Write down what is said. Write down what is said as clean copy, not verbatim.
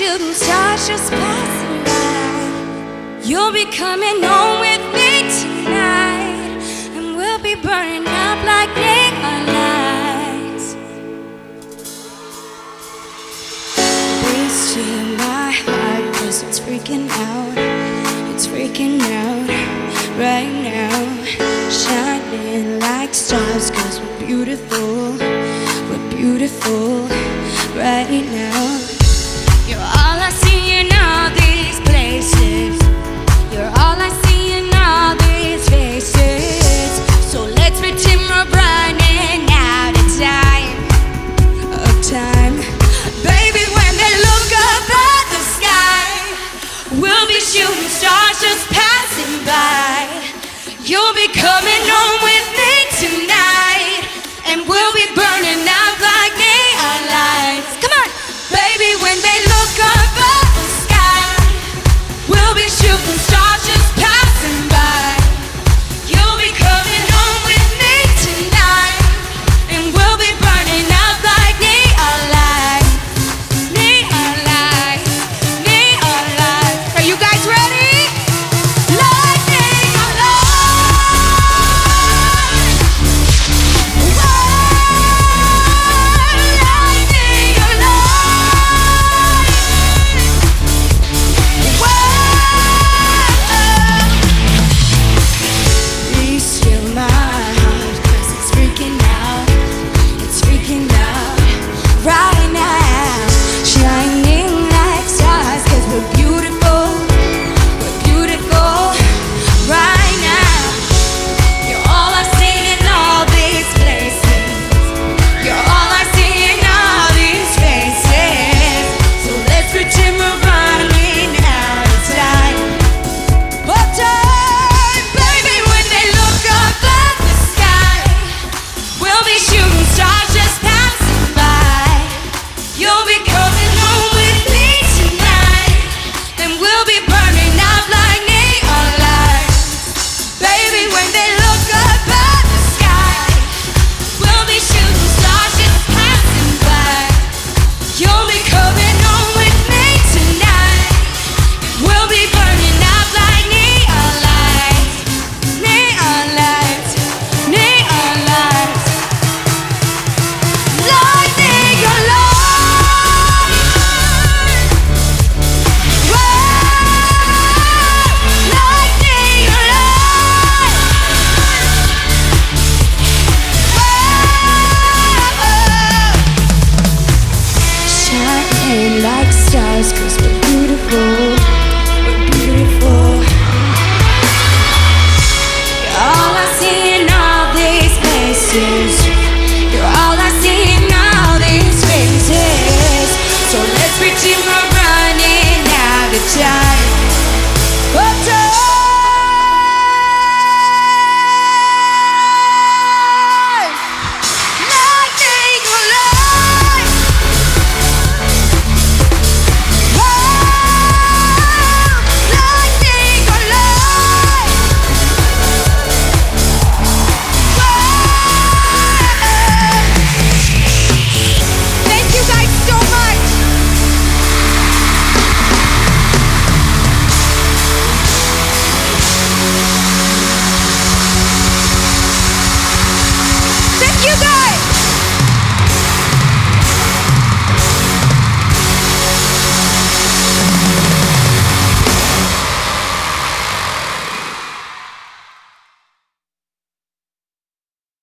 shooting stars just passing by. You'll be coming home with me tonight, and we'll be burning up like neon lights. Race to my heart, 'cause it's freaking out. It's freaking out right now. Shining like stars, 'cause we're beautiful. We're beautiful right now. You're all I see in all these places. You're all I see in all these faces. So let's pretend we're running out of time. Baby, when they look up at the sky, we'll be shooting stars just passing by. You'll be coming home with me tonight, and we'll be burning out like neon lights. Come on! Baby, when they look up at the sky, we'll be shooting stars.